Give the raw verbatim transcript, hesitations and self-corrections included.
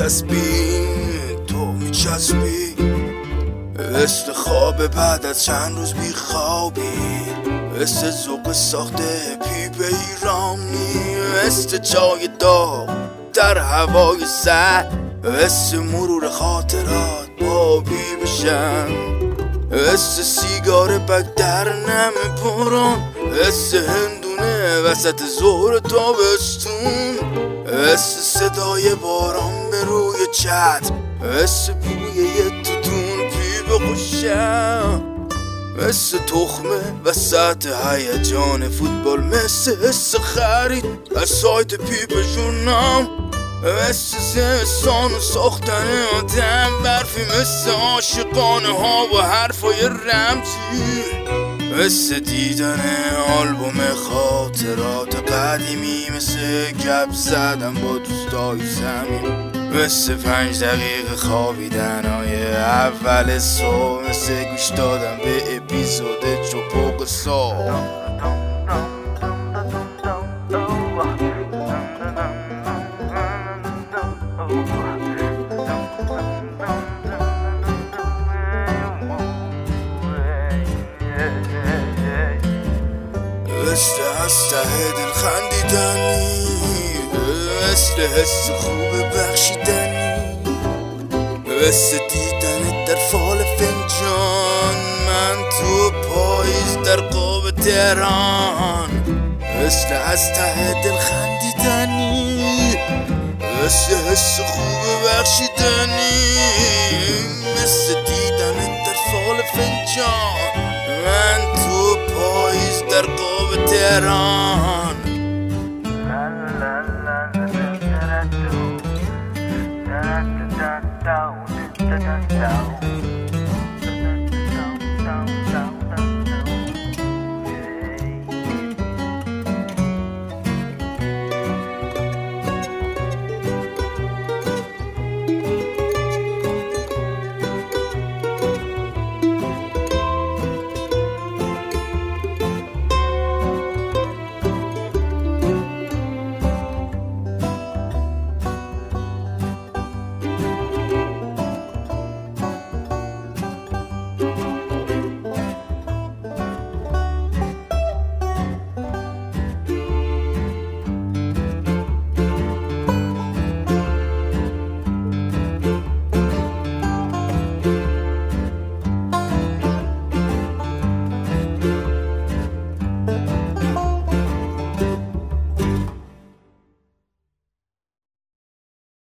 میچسبی تو میچسبی مثل خواب بعد از چند روز بیخوابی، مثل ذوق ساخته پیپ ایرانی، مثل چای داغ در هوای سرد، مثل مرور خاطرات با بی بشن، مثل سیگار بک در نم باران، مثل هندونه وسط ظهر تابستون، مثل صدای باران به روی چتر، مثل بوی یه توتون پیپ خوشم، مثل تخمه وسط هیجان فوتبال، مثل حس خرید از سایت پیپ ژورنال، مثل زمستان و ساختن آدم برفی، مثل عاشقانه ها و حرفای رمزی، مثل دیدن آلبوم خاطرات قدیمی، مثل گپ زدن با دوستای زمین، مثل پنج دقیقه خوابیدن های اول صبح، مثل گوش دادن به اپیزود چپوق صبح. مثل از ته دل خندیدنی، مثل حس خوب بخشیدنی، مثل دیدنت در فال فنجان، من تو پاییز در قاب تهران، مثل از ته دل خندیدنی، مثل حس خوب بخشیدنی، مثل دیدنت در فال فنجان، من تو پاییز در قاب تهران.